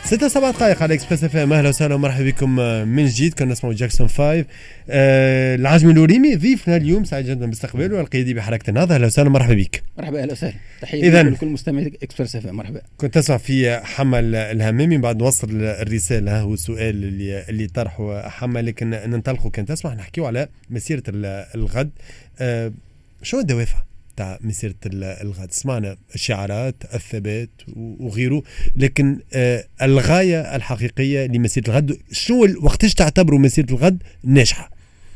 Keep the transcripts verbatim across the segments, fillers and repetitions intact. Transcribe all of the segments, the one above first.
ستة سبعة دقائق على اكسبريس اف ام. اهلا وسهلا ومرحبا بكم من جديد. كنا نسمعوا جاكسون خمسة. آه العجمي الوريمي ضيفنا اليوم، سعيد جدا باستقباله، والقيادي بحركه النهضه. اهلا وسهلا مرحبا بك. مرحبا اهلا وسهلا، تحيه لكل مستمعي اكسبريس اف ام. مرحبا. كنت تسمع في حمل الهمامي، بعد نوصل الرساله ها هو السؤال اللي اللي طرحه حمل، لكن ننطلقوا كان تسمع نحكيوا على مسيره الغد. آه شو الدوافع تاع مسيرة الغد؟ سمعنا الشعارات، الثبات وغيره، لكن آه الغاية الحقيقية لمسيرة الغد شنو؟ وقتاش تعتبروا مسيرة الغد ناجحة؟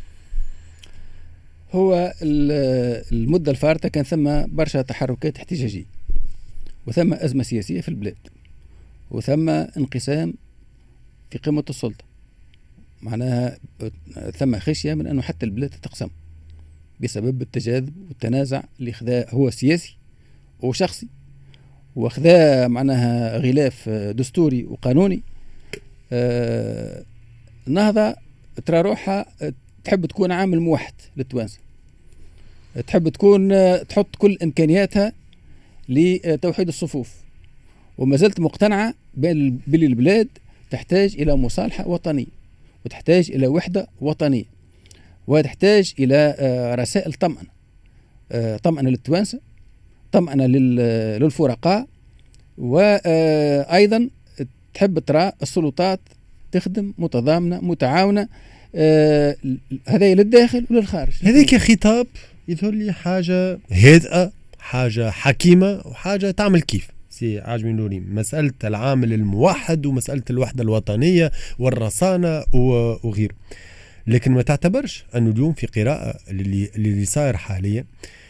هو المدة الفارطة كان ثم برشا تحركات احتجاجية، وثم أزمة سياسية في البلاد، وثم انقسام في قمة السلطة، معناها ثم خشية من أنه حتى البلاد تتقسم بسبب التجاذب والتنازع اللي خذا هو سياسي وشخصي، وخذا معناها غلاف دستوري وقانوني. آه النهضة ترى روحها تحب تكون عامل موحد للتوانسة، تحب تكون تحط كل إمكانياتها لتوحيد الصفوف، وما زلت مقتنعة بأن البلاد تحتاج إلى مصالحة وطنية، وتحتاج إلى وحدة وطنية، وتحتاج إلى رسائل طمأنة، طمأنة للتوانسة، طمأنة للفرقاء، وأيضا تحب ترى السلطات تخدم متضامنة متعاونة، هذا للداخل وللخارج. هذيك خطاب يظهر لي حاجة هادئة، حاجة حكيمة، وحاجة تعمل كيف سي عجمي الوريمي، مسألة العامل الموحد ومسألة الوحدة الوطنية والرصانة وغيره. لكن ما تعتبرش أنه اليوم في قراءة اللي, اللي صاير حاليا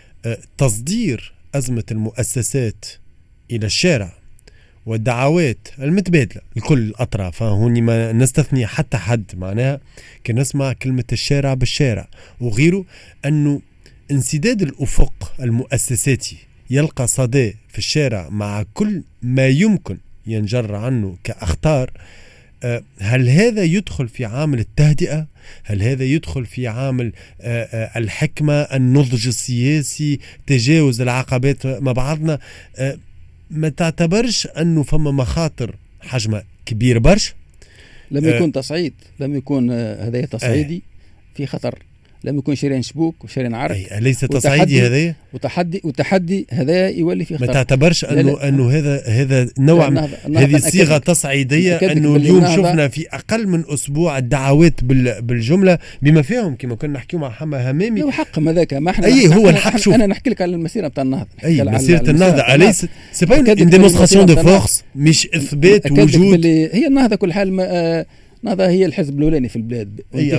تصدير أزمة المؤسسات إلى الشارع والدعوات المتبادلة لكل الأطراف، هوني ما نستثني حتى حد، معناها كنا نسمع كلمة الشارع بالشارع وغيره، أنه انسداد الأفق المؤسساتي يلقى صدى في الشارع مع كل ما يمكن ينجر عنه كأخطار. هل هذا يدخل في عامل التهدئة؟ هل هذا يدخل في عامل الحكمة، النضج السياسي، تجاوز العقبات مع بعضنا؟ ما تعتبرش أنه فما مخاطر حجمها كبير برش؟ لم يكن تصعيد، لم يكن هذا تصعيدي في خطر، لم يكن شرين شبوك وشرين عرق، ليس تصعيدي هذا وتحدي وتحدي هذا يولي في خطر. ما تعتبرش انه انه هذا هذا نوع من هذه الصيغه تصعيديه؟ انه اليوم شفنا في اقل من اسبوع الدعوات بالجمله بما فيهم كما كنا نحكيو مع حما همامي. هو حق هذاك، ما احنا اي هو الحق. شوف انا نحكي لك على المسيره نتاع النهضه، اي مسيره النهضه اليس سي با ان ديمونستراسيون دو فورس، مش اثبات وجود. هي النهضه كل حال ما النهضة هي الحزب الأولاني في البلاد،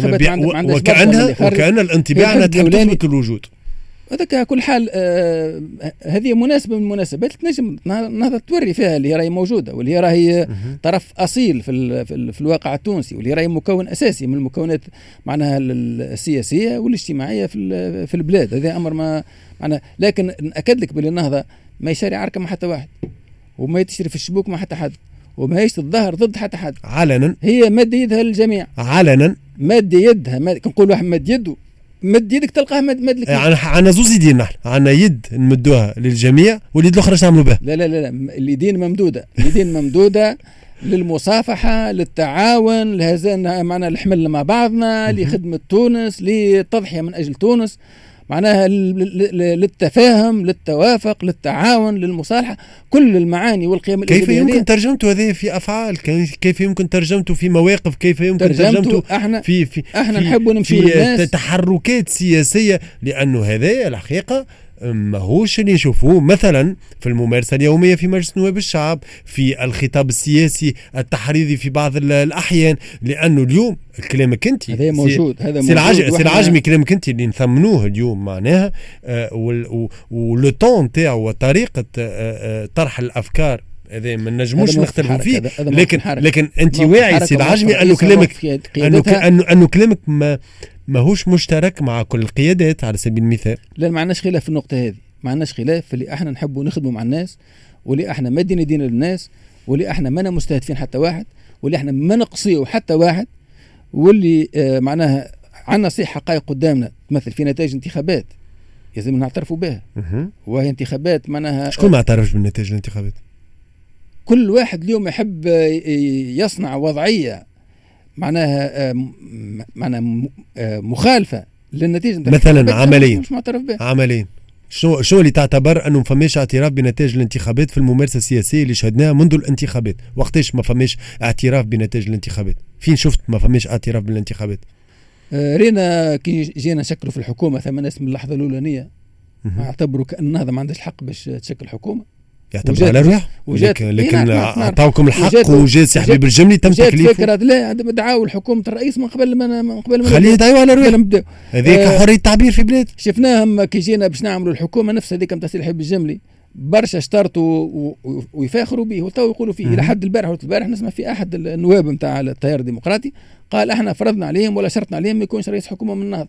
وكأنها وكأن الانطباع أنها تثبت الوجود. هذاك كل حال آه هذه مناسبة من المناسبات تنجم النهضة توري فيها اللي هي راهي موجودة، واللي هي راهي طرف أصيل في, ال في, ال في الواقع التونسي، واللي راهي مكون أساسي من المكونات معناها السياسية والاجتماعية في في البلاد. هذا أمر ما معناها، لكن أكد لك بأن النهضة ما يشاري عركة مع حتى واحد، وما يتشري في الشبوك مع حتى حد، وما هيش تظهر ضد حتى حد علنا. هي مد يدها للجميع علنا، مد يدها مد... كنقول واحد مد يده، مد يدك تلقاه مد مد لك. يعني عنا زوز يدين، نحن عنا يد نمدوها للجميع، واليد الاخرى نعملوا بها. لا لا لا, لا. اليدين ممدوده، اليدين ممدوده للمصافحه، للتعاون، لهذا معنا الحمل مع بعضنا، لخدمه تونس، للتضحيه من اجل تونس، معناها للتفاهم، للتوافق، للتعاون، للمصالحة، كل المعاني والقيم. كيف يمكن ترجمته هذه في أفعال؟ كيف يمكن ترجمته في مواقف؟ كيف يمكن ترجمته احنا في في احنا نحب نمشي للناس تحركات سياسية؟ لأنه هذا الحقيقة ماهوش اللي نشوفوه مثلا في الممارسة اليومية في مجلس نواب الشعب، في الخطاب السياسي التحريضي في بعض الأحيان. لأنه اليوم كلامك انت هذا موجود، هذا موجود، سي العجمي كلامك انت اللي نثمنوه اليوم معناها، آه ولو طون تاعو وطريقة آه طرح الأفكار هذا ما نجموش نختلفوا فيه. لكن لكن انت واعي سي العجمي انه كلامك انه انه انه كلامك ما ماهوش مشترك مع كل القيادات على سبيل المثال. لا، ما عندناش خلاف في النقطة هذه، ما عندناش خلاف في اللي احنا نحبوا نخدموا مع الناس، واللي احنا ما دين دين للناس، واللي احنا ما مستهدفين حتى واحد، واللي احنا ما نقصيه حتى واحد، واللي آه معناها عندنا صحة حقائق قدامنا تمثل في نتائج انتخابات لازم نعترفوا بها، وهي انتخابات معناها شكون ما اعترفش بالنتائج الانتخابات؟ كل واحد اليوم يحب يصنع وضعيه معناها معناها مخالفه للنتيجه مثلا عمليا مش معترف به. عمليا شنو شنو اللي تعتبر انه ما فماش اعتراف بنتائج الانتخابات في الممارسه السياسيه اللي شهدناها منذ الانتخابات؟ وقتاش ما فماش اعتراف بنتائج الانتخابات؟ فين شفت ما فماش اعتراف بالانتخابات؟ آه رينا كي جينا نشكلوا في الحكومه ثم ناس من اللحظه الاولانيه اعتبروا كان النهضه ما عندهاش الحق باش تشكل حكومه، يعتبر على روح، لكن, لكن اعطاوكم الحق وجات سي حبيب الجملي تم تكليفه. فكره لا عندما دعاوا الحكومه الرئيس من قبل ما من قبل ما خليه يدعوا على روح، هذيك آه حريه التعبير في بلاد. شفناهم كي جينا باش نعملوا الحكومه نفس هذيك نتاع سي حبيب الجملي برشا اشترطوا ويفاخروا به وتو يقولوا فيه. الى حد البارح البارح نسمع في احد النواب نتاع التيار الديمقراطي قال احنا فرضنا عليهم ولا شرطنا عليهم ما يكونش رئيس حكومه من النهضه.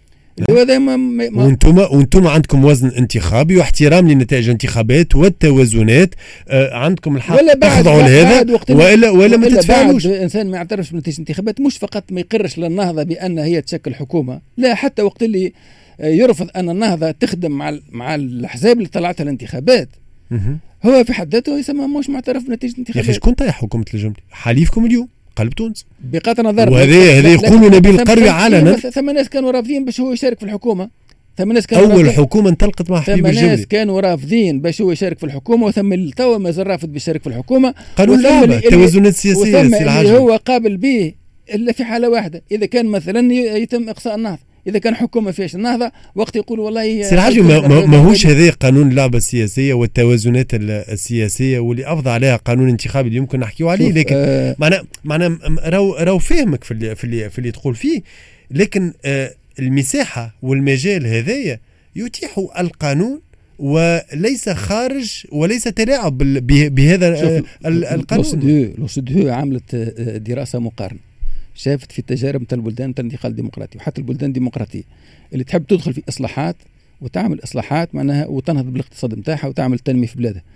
وانتم وانتم عندكم وزن انتخابي واحترام لنتائج الانتخابات والتوازنات، آه عندكم الحق تخضعوا لهذا والا ولا ما تتفاعلوش. الانسان ما يعترفش بنتيجه الانتخابات مش فقط ما يقرش للنهضه بان هي تشكل حكومه، لا حتى وقت اللي يرفض ان النهضه تخدم مع مع الاحزاب اللي طلعتها الانتخابات هو في حد ذاته يسمى مش معترف بنتيجه الانتخابات. يا اخي شكون طايح حكومه الجملي؟ حليفكم اليوم قلب تونس بقطع نظر، وهذا هذا يقولوا نبيل القروي علنا. ثم ناس كانوا رافضين باش هو يشارك في الحكومه، ثم ناس كانوا اول حكومه انطلقت مع حبيب الجملي، ثم ناس كانوا رافضين باش هو يشارك في الحكومه، وثم توا مازال رافض باش يشارك في الحكومه. قانون اللعبه التوازنات السياسيه اللي هو قابل به الا في حاله واحده، اذا كان مثلا يتم اقصاء النهضه، اذا كان حكومه فيش النهضه وقت يقول والله سي العاجمي ما ماهوش هذا قانون اللعبه السياسيه والتوازنات السياسيه واللي افضل عليها قانون انتخابي اللي يمكن نحكيو عليه، لكن آه معنا معنا راو راو فاهمك في اللي في اللي, في اللي تقول فيه، لكن آه المساحه والمجال هذايا يتيح القانون وليس خارج وليس تلاعب بهذا القانون. لو سدهو عملت دراسه مقارنه شافت في التجارب نتاع البلدان نتاع الانتقال الديمقراطي وحتى البلدان الديمقراطيه اللي تحب تدخل في اصلاحات وتعمل اصلاحات معناها وتنهض بالاقتصاد نتاعها وتعمل تنميه في بلادها.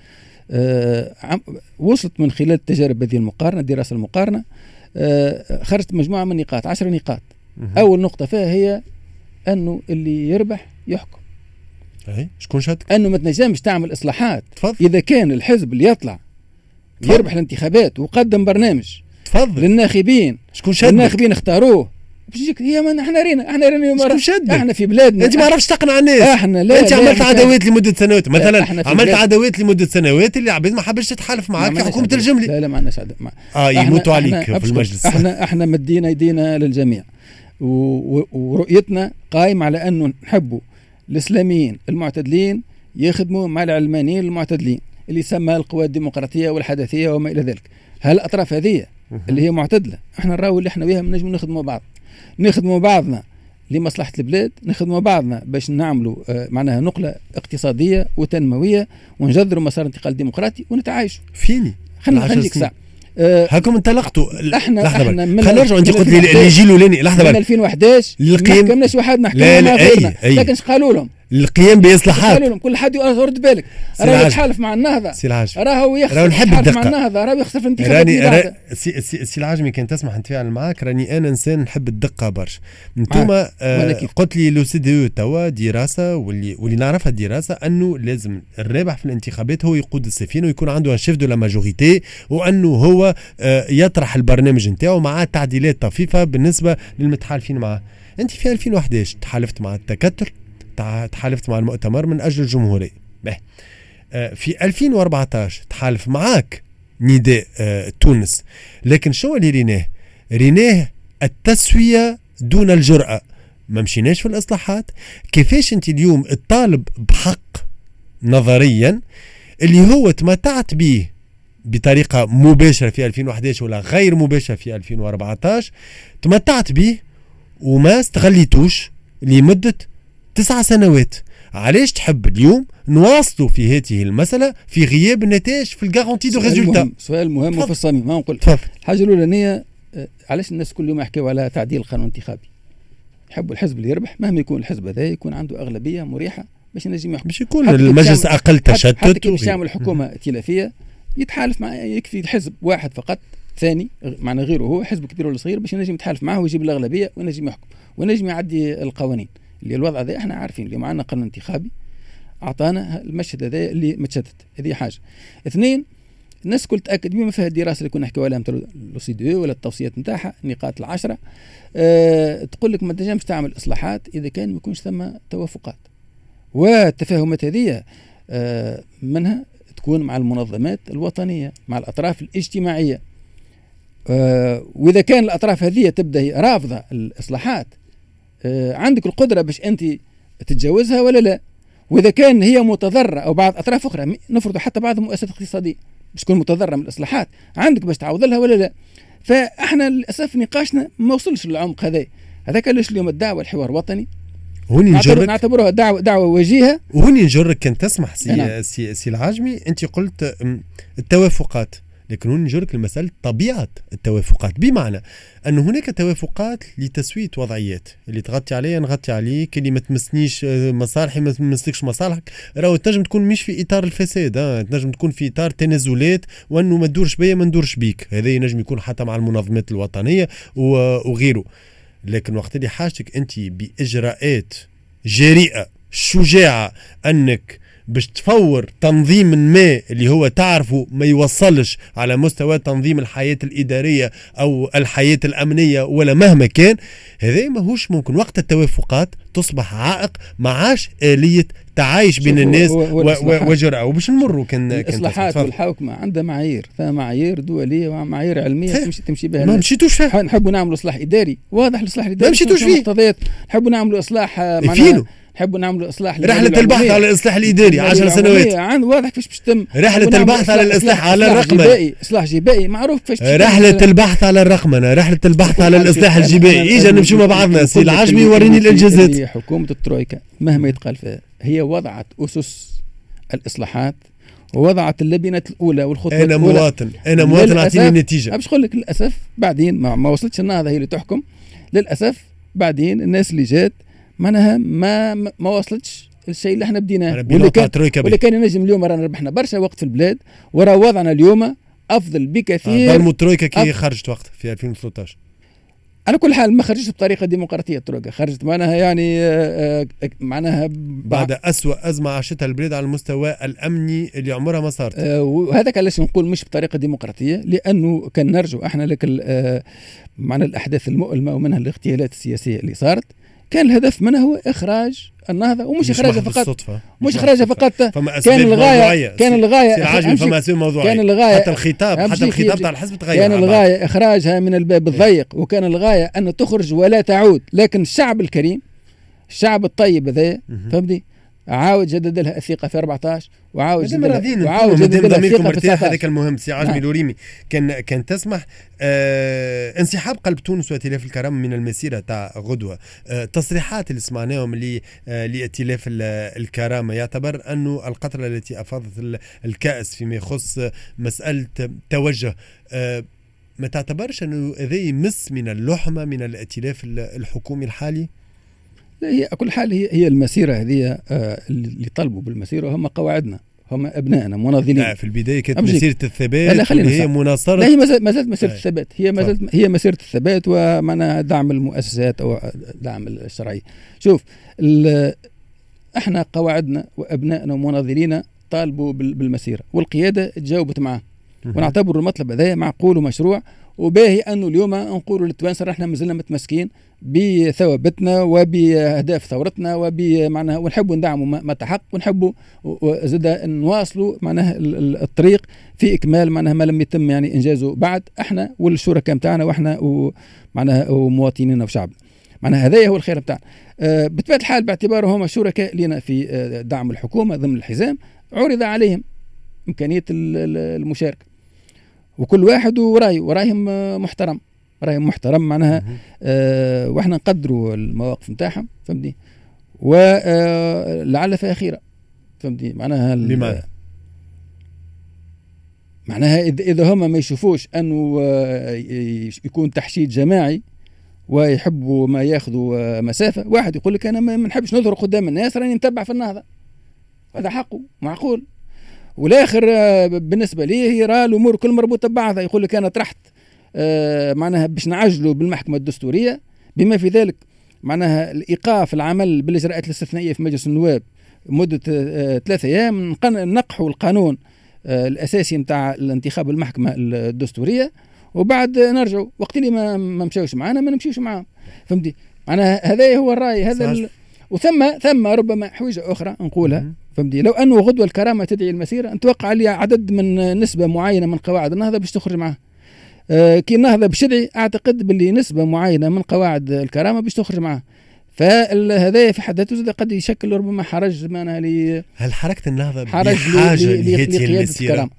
أه وصلت من خلال التجارب هذه المقارنه الدراسه المقارنه أه خرجت مجموعه من النقاط عشر نقاط. اول نقطه فيها هي انه اللي يربح يحكم. اي شكون شاتك؟ انه ما تنجمش تعمل اصلاحات تفضل. اذا كان الحزب اللي يطلع تفضل. يربح الانتخابات وقدم برنامج تفضل للناخبين، شكون شادك؟ الناخبين اختاروه باش يجيك هي ما احنا رينا احنا رينا احنا في بلادنا انت ما عرفتش تقنع الناس. احنا لا انت عملت عداوات لمده سنوات مثلا، عملت عداوات لمده سنوات اللي عبيد ما حبش تتحالف معاك في حكومه الجملي. لا لا ما عندناش عداوات مع... اه يموتوا عليك في المجلس. احنا احنا مدينا يدينا للجميع و... و... ورؤيتنا قائمه على انه نحبوا الاسلاميين المعتدلين يخدموا مع العلمانيين المعتدلين اللي يسمى القوى الديمقراطيه والحداثيه وما الى ذلك. هالاطراف هذه اللي هي معتدله احنا نراو اللي احنا وياها نجم نخدموا بعض، نخدموا بعضنا لمصلحه البلاد، نخدموا بعضنا باش نعملوا آه معناها نقله اقتصاديه وتنمويه ونجذروا مسار انتقال ديمقراطي ونتعايشوا. فيني خلينا نخليك ساعه أه هاكم انطلقتوا. احنا احنا خلينا نرجعوا. انت قلت لي اللي يجي له لاني لحظه من ألفين وأحد عشر القيم ما حكمناش واحد نحكي مع غيرنا، لكن اش قالوا لهم؟ القيام باصلاحات. قالوا لهم كل حد يرد بالك راه يتحالف مع النهضه، راهو يخسر يتحالف مع النهضه، راهو يخسر في الانتخابات. راني سي, سي, سي العاجمي كان تسمح نتفاعل معاك، راني انا انسان نحب الدقه برشا. انتوما آه قلت لي لو سي دي او توا دراسه واللي واللي نعرفها الدراسه انه لازم الرابح في الانتخابات هو يقود السفينه ويكون عنده ان شيف دو لا ماجوريتي، وانه هو آه يطرح البرنامج نتاعو مع تعديلات طفيفه بالنسبه للمتحالفين معه. انت في ألفين وأحد عشر تحالفت مع التكتل، تحالفت مع المؤتمر من أجل الجمهورية. في ألفين وأربعة عشر تحالف معاك نداء تونس، لكن شو اللي ريناه؟ ريناه التسوية دون الجرأة. ما مشيناش في الإصلاحات. كيفاش أنت اليوم الطالب بحق نظريا اللي هو تمتعت به بطريقة مباشرة في ألفين وأحد عشر ولا غير مباشرة في ألفين وأربعة عشر، تمتعت به وما استغليتوش لمدة تسع سنوات. علاش تحب اليوم نواصلوا في هذه المسألة في غياب النتائج في الجارونتي دو ريزولتا؟ سؤال مهم وفي الصميم. ما نقول الحاجة الأولانية، علاش الناس كل يوم يحكيوا على تعديل القانون الانتخابي؟ يحبوا الحزب اللي يربح مهما يكون الحزب هذا يكون عنده أغلبية مريحة باش ينجم يحكم، باش يكون المجلس أقل تشتت. حتى كي باش يعمل حكومة ائتلافية يتحالف مع يكفي حزب واحد فقط ثاني معنا غيره هو حزب كبير ولا صغير باش ينجم يتحالف معه ويجيب الأغلبية وينجم يحكم وينجم يعدي القوانين. اللي الوضع ذا احنا عارفين اللي معنا قانون انتخابي اعطانا المشهد هذا اللي متشتت. هذه حاجه. اثنين، الناس كل تاكد بما فيها الدراسه اللي كنا نحكيو عليها مثل لو سي دي ولا التوصيات نتاعها النقاط العشره أه تقول لك ما تنجمش تعمل اصلاحات اذا كان ما يكونش ثم توافقات، والتفاهمات هذه أه منها تكون مع المنظمات الوطنيه مع الاطراف الاجتماعيه. أه واذا كان الاطراف هذه تبدا رافضه الاصلاحات أه عندك القدره باش انت تتجاوزها ولا لا؟ واذا كان هي متضرره او بعض اطراف اخرى نفرض حتى بعض المؤسسات الاقتصاديه باش تكون متضرره من الاصلاحات عندك باش تعوض لها ولا لا؟ فاحنا للاسف نقاشنا ما وصلش للعمق هذا. هذاك علاش اليوم الدعوه الحوار وطني هوني نجرك نعتبروها دعوه دعوه وجيهه. وهوني نجرك كان تسمح سي نعم. سي, سي العاجمي انت قلت التوافقات، لكن هوني نجرك المسألة طبيعة التوافقات، بمعنى أن هناك توافقات لتسوية وضعيات اللي تغطي عليها نغطي عليك، اللي ما تمسنيش مصالحي ما تمسلكش مصالحك، راهو تنجم تكون مش في إطار الفساد، اه تنجم تكون في إطار تنازلات وأنه ما تدورش بيا ما ندورش بيك، هذا ينجم يكون حتى مع المنظمات الوطنية وغيره. لكن وقت اللي حاجتك أنت بإجراءات جريئة شجاعة أنك باش تفور تنظيم ما اللي هو تعرفه ما يوصلش على مستوى تنظيم الحياة الإدارية أو الحياة الأمنية ولا مهما كان، هذا ما هوش ممكن. وقت التوافقات تصبح عائق معاش آلية تعايش بين الناس وجرأة. وباش نمروا كان الإصلاحات والحوكمة عندها معايير، فمعايير دولية ومعايير علمية تمشي تمشي بها. ما مشيتوش فيها. نحبوا نعملوا إصلاح إداري واضح، الإصلاح الإداري ما مشيتوش فيه. نحبوا نعملوا إصلاح فينه نحبوا نعملوا اصلاح رحله البحث على الاصلاح الاداري عشر سنوات عن واضح كيفاش باش تتم رحله البحث على الاصلاح على الرقمنه، اصلاح جبائي معروف كيفاش رحله البحث على الرقمنه، رحله البحث على الاصلاح الجبائي. اجا نمشيو مع بعضنا. سي العاجمي وريني الانجازات. حكومه الترويكا مهما يتقال فيها هي وضعت اسس الاصلاحات ووضعت اللبنات الاولى والخطوه انا الأولى. مواطن انا مواطن اعطيني النتيجه. باش نقول لك للاسف بعدين ما, ما وصلتش النهضه هي اللي تحكم، للاسف بعدين الناس اللي جات معناها ما ما وصلتش الشيء اللي احنا بديناه، واللي كان واللي كان ينجم اليوم رانا ربحنا برشا وقت في البلاد، ورا وضعنا اليوم افضل بكثير. ظلموا الترويكا كي أف... خرجت وقت في ألفين وثلاثة عشر. على كل حال ما خرجتش بطريقه ديمقراطيه الترويكا، خرجت معناها يعني معناها بعد أسوأ ازمه عاشتها البلاد على المستوى الامني اللي عمرها ما صارت. آه وهذاك علاش نقول مش بطريقه ديمقراطيه، لانه كان نرجو احنا لك آه معنا الاحداث المؤلمه ومنها الاغتيالات السياسيه اللي صارت، كان الهدف منها هو اخراج النهضه، ومش اخراجها فقط مش اخراجها فقط كان الغايه كان الغايه كان الغايه حتى الخطاب حتى الخطاب تاع الحزب تغير، كان الغايه اخراجها من الباب الضيق، وكان الغايه ان تخرج ولا تعود. لكن الشعب الكريم الشعب الطيب هذا فهمتني عاود جدد لها الثقه في أربعة عشر وعاود جدد وعاود جدد لها الثقه في تسعة عشر. هذاك المهم. سي عاجمي لوريمي كان كان تسمح آه انسحاب قلب تونس وائتلاف الكرم من المسيره تاع غدوه. آه تصريحات اللي سمعناهم اللي آه لائتلاف الكرامه يعتبر انه القطره التي افاضت الكاس فيما يخص مساله توجه آه ما تعتبرش انه هذا يمس من اللحمه من الائتلاف الحكومي الحالي؟ لا هي كل حال هي هي المسيره هذه آه اللي طلبوا بالمسيره هم قواعدنا، هم ابنائنا مناضلين. لا في البدايه كانت مسيره الثبات هي مناصره. لا هي ما زالت مسيره الثبات، هي ما زالت هي مسيره الثبات ومعناها دعم المؤسسات او دعم الشرعيه. شوف احنا قواعدنا وابنائنا ومناضلين طالبوا بالمسيره والقياده تجاوبت معه، ونعتبر المطلب هذا معقول ومشروع وباهي انه اليوم نقولوا للتوانسه احنا مازلنا متمسكين بثوابتنا وبأهداف ثورتنا وبمعناها ونحبوا ندعموا ما تحق، ونحبوا زاد نواصلوا معناها الطريق في اكمال معناها ما لم يتم يعني انجازه بعد، احنا والشركاء نتاعنا واحنا ومعناها ومواطنينا وشعبنا. معناها هذا هو الخير نتاعنا. أه بطبيعه الحال باعتبارهم هم شركاء لنا في دعم الحكومه ضمن الحزام، عرض عليهم امكانيه المشاركه، وكل واحد ورايه ورايهم محترم رايهم محترم معناها آه واحنا نقدروا المواقف نتاعهم فهمتني، ولعل فيها خيره فهمتني. معناها لماذا؟ معناها اذا هم ما يشوفوش انه يكون تحشيد جماعي ويحبوا ما ياخذوا مسافه، واحد يقول لك انا ما نحبش نظهر قدام الناس راني نتبع في النهضه، هذا حقه معقول. والاخر بالنسبه لي هي راه الامور كل مربوطه ببعضها، يقول لك انا طرحت آه معناها باش نعجلوا بالمحكمه الدستوريه بما في ذلك معناها الايقاف العمل بالاجراءات الاستثنائيه في مجلس النواب مده آه ثلاثة ايام، نقحوا القانون الاساسي نتاع الانتخاب المحكمه الدستوريه، وبعد نرجعوا وقت اللي ما ما مشاوش معنا ما نمشيوش معاهم. فهمتي معناها هذا هو الراي هذا ال... وثم ثم ربما حويجه اخرى نقولها. فهمتي لو انه غدوه الكرامه تدعي المسيره، نتوقع لي عدد من نسبه معينه من قواعد النهضه باش تخرج معها. أه كي النهضه باش تدعي اعتقد باللي نسبه معينه من قواعد الكرامه باش تخرج معها. فهذا في حد ذاته قد يشكل ربما حرج معناها لي. هل حركه النهضه بحاجه لهذه المسيره؟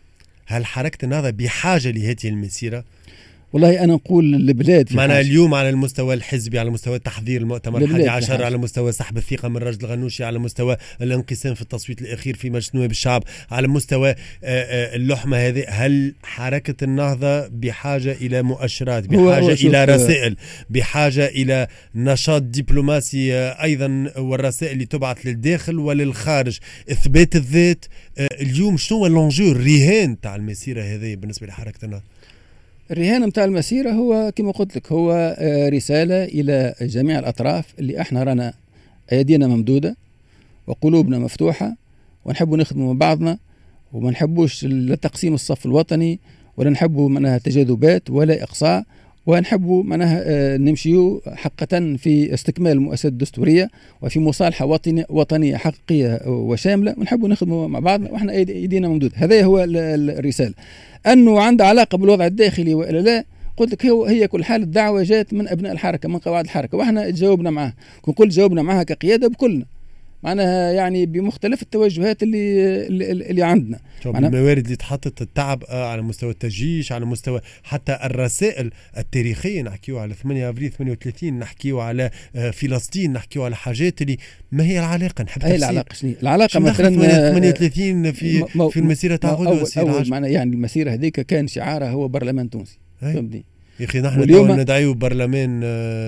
هل حركه النهضه بحاجه لهذه المسيره؟ والله أنا نقول البلاد معنا اليوم على المستوى الحزبي، على مستوى تحضير المؤتمر الحادي عشر، على مستوى سحب الثقة من راشد الغنوشي، على مستوى الانقسام في التصويت الأخير في مجلس نواب الشعب، على مستوى اللحمة هذه. هل حركة النهضة بحاجة إلى مؤشرات، بحاجة إلى رسائل، بحاجة إلى نشاط دبلوماسي أيضا، والرسائل اللي تبعث للداخل وللخارج، إثبات الذات؟ اليوم شنو اللونجو الرهان تاع المسيرة هذه بالنسبة لحركة النهضة؟ الرهان متاع المسيرة هو كما قلت لك هو رسالة إلى جميع الأطراف اللي احنا رانا أيدينا ممدودة وقلوبنا مفتوحة، ونحب نخدموا مع بعضنا، وما نحبوش لا تقسيم الصف الوطني، ولا نحبوا منها تجاذبات ولا إقصاء، ونحبوا منها نمشيو حقا في استكمال المؤسسات الدستورية وفي مصالحة وطنية حقيقية وشاملة، ونحبوا نخدموا مع بعضنا واحنا أيدينا ممدودة. هذا هو الرسالة. أنه عنده علاقة بالوضع الداخلي وإلا لا، قلت لك هي كل حال الدعوة جات من أبناء الحركة، من قواعد الحركة، وإحنا تجاوبنا معها. كل جاوبنا معها كقيادة بكلنا، معناها يعني بمختلف التوجهات اللي اللي, اللي عندنا. الموارد اللي تحطت، التعب على مستوى التجيش، على مستوى حتى الرسائل التاريخية، نحكيو على ثمانية أبريل ثمانية وثلاثين، نحكيو على فلسطين، نحكيو على حاجات اللي ما هي العلاقة. نحب أي العلاقة شنو العلاقة مثلا ثمانية وثلاثين في مو في المسيرة تاع غدوة. أول معنى يعني المسيرة هذيك كان شعارها هو برلمان تونسي، فهمتني يا أخي. نحن اليوم ندعيو برلمان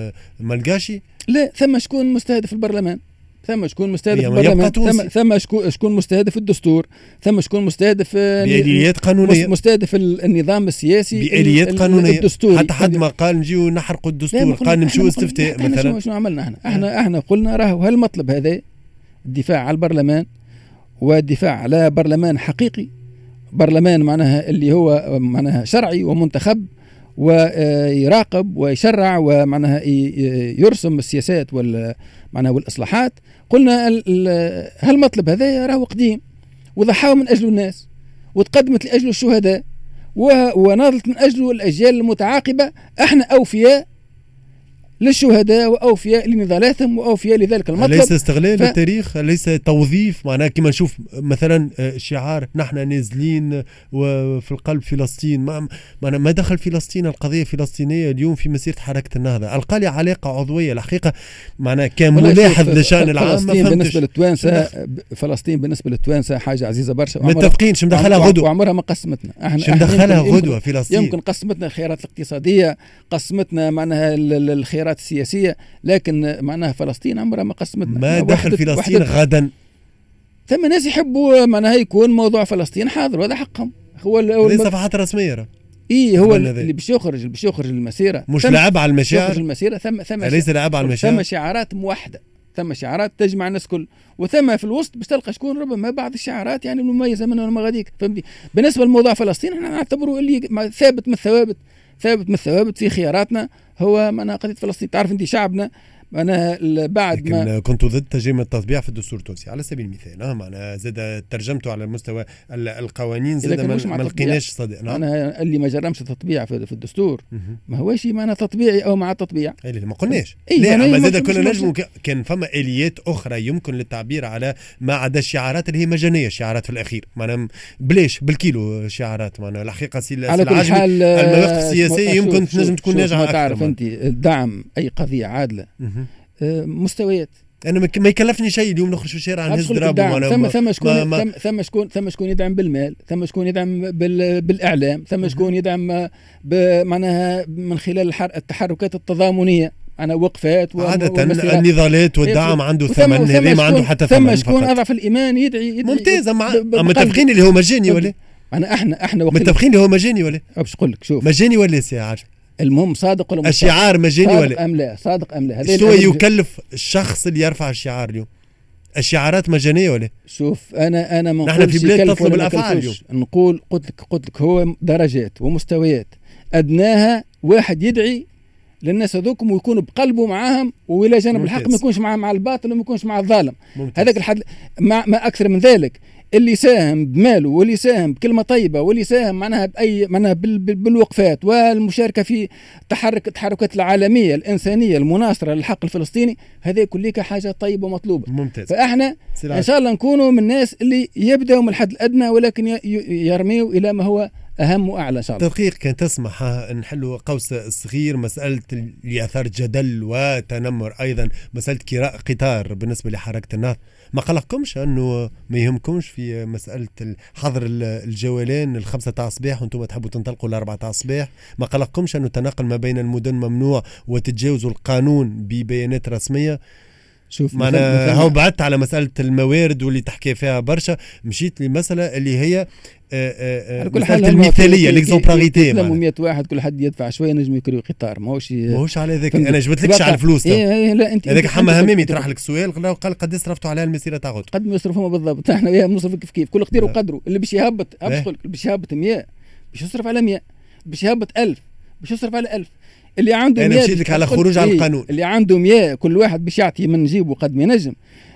ملقاشي، لا ثم شكون مستهدف البرلمان، ثم شكون مستهدف البرلمان، ثم ثم شكون مستهدف الدستور، ثم شكون مستهدف بآليات قانونية، مستهدف النظام السياسي بآليات قانونية. الدستور حتى حد ما قال نجيو نحرقوا الدستور، قال نمشيو استفتاء مثلا. شنو عملنا احنا؟ احنا احنا قلنا راهو هالمطلب هذا، الدفاع على البرلمان والدفاع على برلمان حقيقي، برلمان معناها اللي هو معناها شرعي ومنتخب ويراقب ويشرع ومعناها يرسم السياسات وال معناها والاصلاحات. قلنا هالمطلب هذا راهو قديم، وضحاو من اجله الناس، وتقدمت لاجله الشهداء، وناضلت من اجله الاجيال المتعاقبه. احنا اوفياء للشهداء واوفياء لنضالاتهم واوفياء لذلك المطلب. ليس استغلال ف... التاريخ، ليس توظيف. معناها كما نشوف مثلا شعار نحن نازلين وفي القلب فلسطين، ما ما دخل فلسطين القضيه الفلسطينيه اليوم في مسيره حركه النهضه. القى لي علاقه عضويه الحقيقه، معناها كان ملاحظ لشان العام. فلسطين بالنسبه للتوانسه، فلسطين بالنسبه للتوانسه حاجه عزيزه برشا، متفقين. شو مدخلها غدوه، وعمرها ما قسمتنا. احنا شو مدخلها غدوه فلسطين؟ يمكن قسمتنا الخيارات الاقتصاديه، قسمتنا معناها الخيارات السياسية، لكن معناها فلسطين عمرها ما قسمتنا. ما دخل فلسطين غدا. ثم ناس يحبوا معناها يكون موضوع فلسطين حاضر، وهذا حقهم. هو هذه صفحات رسمية. ايه هو اللي باش يخرج اللي باش يخرج المسيرة، مش لعب على المشاعر. المسيرة ثم ثم ليس لعب على المشاعر. ثم شعارات موحدة، ثم شعارات تجمع الناس كل، وثم في الوسط باش تلقى شكون ربما بعض الشعارات يعني مميزة منها وما غاديك. فهمتي؟ بالنسبة لموضوع فلسطين احنا نعتبره اللي ثابت من الثوابت، ثابت من الثوابت في خياراتنا هو معناها قضية فلسطين. تعرف انت شعبنا أنا بعد ما كنت ضد تجريم التطبيع في الدستور التونسي على سبيل المثال. اه معنا زاد ترجمته على مستوى القوانين، زاد ما لقيناش صدق. نعم. انا اللي ما جرمش التطبيع في الدستور ما هوش معناها تطبيعي او مع تطبيع. اي ما قلناش. لا اما زاد كنا نجم كان فما اليات اخرى يمكن للتعبير على ما عدا الشعارات اللي هي مجانيه، الشعارات في الاخير معنا بلاش بالكيلو شعارات. معنا الحقيقه سي على كل حال المواقف السياسيه يمكن تنجم تكون ناجعه اكثر. تعرف انت دعم اي قضيه عادله مستويات. انا ما يكلفني شيء اليوم نخرج في الشارع نهز ضرابه. ثم ثم شكون ما ثم, ثم شكون ثم شكون يدعم بالمال، ثم شكون يدعم بالاعلام، ثم شكون يدعم معناها من خلال التحركات التضامنيه. أنا وقفات عادة النضالات والدعم عنده ثمن، هذه ما عنده حتى ثمن. ثم شكون أضعف الإيمان يدعي, يدعي ممتاز. متفقين اللي هو مجاني ولا؟ أنا إحنا إحنا متفقين اللي هو مجاني ولا؟ باش نقول لك شوف مجاني ولا سي عاجل؟ المهم صادق ولا الشعار مجاني ولا؟ صادق أم لا؟ صادق أم لا؟ شو يكلف الشخص اللي يرفع الشعار اليوم؟ الشعارات مجانيه ولا؟ شوف انا انا ما نحن في بلاد تطلب الافعال اليوم. نقول قلت لك قلت لك هو درجات ومستويات، ادناها واحد يدعي للناس هذوكم ويكون بقلبه معاهم، والى جانب الحق ما يكونش مع مع الباطل وما يكونش مع الظالم. هذاك الحد ما, ما اكثر من ذلك. اللي ساهم بماله واللي ساهم بكلمه طيبه واللي ساهم معناها باي معناها بال بال بالوقفات والمشاركه في تحرك التحركات العالميه الانسانيه المناصره للحق الفلسطيني، هذا كلها حاجه طيبه ومطلوبه. ممتاز. فاحنا ان شاء الله نكونوا من الناس اللي يبداوا من الحد الادنى ولكن يرميوا الى ما هو أهم وأعلى إن شاء الله. تدقيق كان تسمح نحلوا قوس صغير، مسألة اللي أثار جدل وتنمر أيضا، مسألة كراء قطار بالنسبة لحركة النهضة، ما قلقكمش أنه ما يهمكمش في مسألة حظر الجولين الخمسة تاع الصباح وأنتم تحبوا تنطلقوا الأربعة تاع الصباح؟ ما قلقكمش أنه التنقل ما بين المدن ممنوع وتتجاوزوا القانون ببيانات رسمية؟ شوف ما أنا هو بعدت على مسألة الموارد واللي تحكي فيها برشا، مشيت لمسألة اللي هي مسألة المثالية ليكزومبلاريتي. لما مية واحد كل حد يدفع شوية نجم يكري قطار، ماهوش ماهوش على ذاك. أنا جبت لكش على الفلوس. إيه إيه لا أنت هذاك حما هميمي يطرح لك سؤال قال قد صرفتوا على المسيرة تاع غد؟ قد ما يصرفوا بالضبط، احنا وياه بنصرف كيف كيف، كل قدير وقدره. اللي باش يهبط اللي باش يهبط مية باش يصرف على مية، باش يهبط ألف باش يصرف على ألف. اللي عنده أنا مشيت لك على خروج على القانون. اللي عنده مية كل واحد باش يعطي من جيبه قد ما ينجم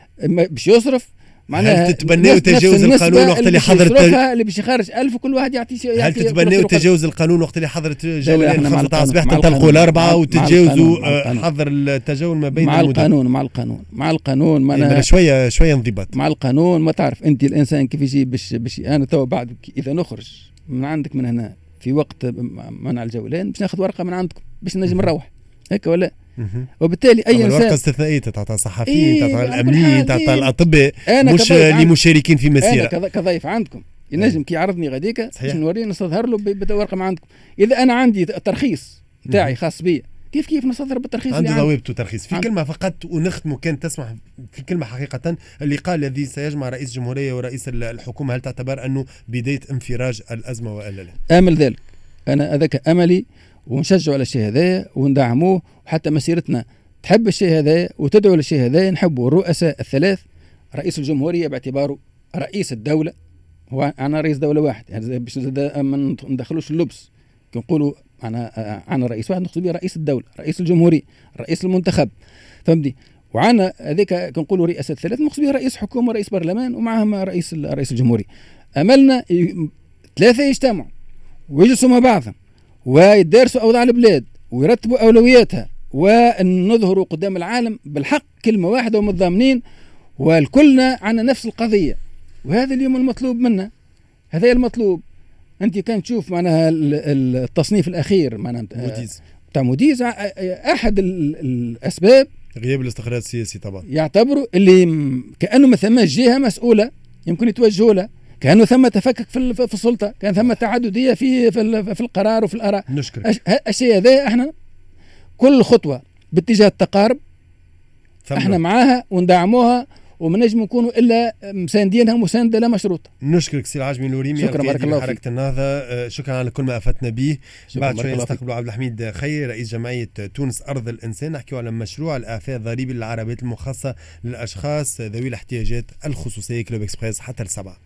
باش يصرف. معناها هل تتبنوا تجاوز القانون وقت اللي حضرت اللي باش يخرج ألف وكل واحد يعطي شيء؟ هل تتبنوا تجاوز القانون وقت اللي حضرت جولين خمسة تاع الصباح تنطلقوا الأربعة وتتجاوزوا حظر التجول ما بين مع المدن؟ القانون مع القانون مع القانون معناها شويه شويه انضباط مع القانون. ما تعرف انت الانسان كيف يجي باش باش انا تو بعد اذا نخرج من عندك من هنا في وقت منع الجولين باش ناخذ ورقه من عندكم باش نجم نروح هيك ولا؟ وبالتالي اي انسان الورقه استثنائيه تعطى الصحفيين إيه تعطى الامنيين تعطى الاطباء مش اللي مشاركين في مسيره. انا كضيف عندكم ينجم كي يعرضني غاديك باش نوريه نستظهر له بورقه ما عندكم. اذا انا عندي ترخيص تاعي خاص بي كيف كيف نصدر بالترخيص عنده ضوابط وترخيص. في كلمه فقط ونختم كان تسمح في كلمه حقيقه اللي قال الذي سيجمع رئيس الجمهوريه ورئيس الحكومه، هل تعتبر انه بدايه انفراج الازمه والا لا؟ امل ذلك، انا هذاك املي ونشجعوا على الشيء هذا وندعموه، وحتى مسيرتنا تحب الشيء هذا وتدعو للشيء هذا. نحبوا الرؤساء الثلاث، رئيس الجمهورية باعتباره رئيس الدولة، هو أنا رئيس دولة واحد يعني باش ما ندخلوش اللبس نقولوا أنا أنا رئيس واحد، نقصد به رئيس الدولة، رئيس الجمهورية، رئيس المنتخب، فهمتي؟ وعنا هذيك كنقولوا رئاسة ثلاث نقصد به رئيس حكومة ورئيس برلمان ومعهم رئيس رئيس الجمهورية. أملنا ثلاثة يجتمعوا ويجلسوا مع بعضهم ويدرسوا أوضاع البلاد ويرتبوا أولوياتها ونظهروا قدام العالم بالحق كلمة واحدة ومتضامنين والكلنا عنا نفس القضية. وهذا اليوم المطلوب منا، هذا المطلوب. أنت كان تشوف معناها التصنيف الأخير معناها موديز بتاع موديز، أحد الأسباب غياب الاستقرار السياسي طبعا، يعتبروا اللي كأنه ما ثم جهة مسؤولة يمكن يتوجهوا لها، كأنه ثم تفكك في في السلطة، كان ثم تعددية في في في القرار وفي الآراء. نشكرك. الشيء هذا احنا كل خطوة باتجاه التقارب احنا معاها وندعموها وما نجم نكونوا الا مساندينها مسانده لا مشروطه. نشكرك سي العاجمي الوريمي، شكرا بارك الله فيك. حركه النهضه، شكرا على كل ما افدتنا به. بعد شويه نستقبلوا عبد الحميد خير رئيس جمعيه تونس ارض الانسان، نحكيوا على مشروع الاعفاء الضريبي للعربيات المخصصه للاشخاص ذوي الاحتياجات الخصوصيه. كلوب اكسبريس حتى السبعه.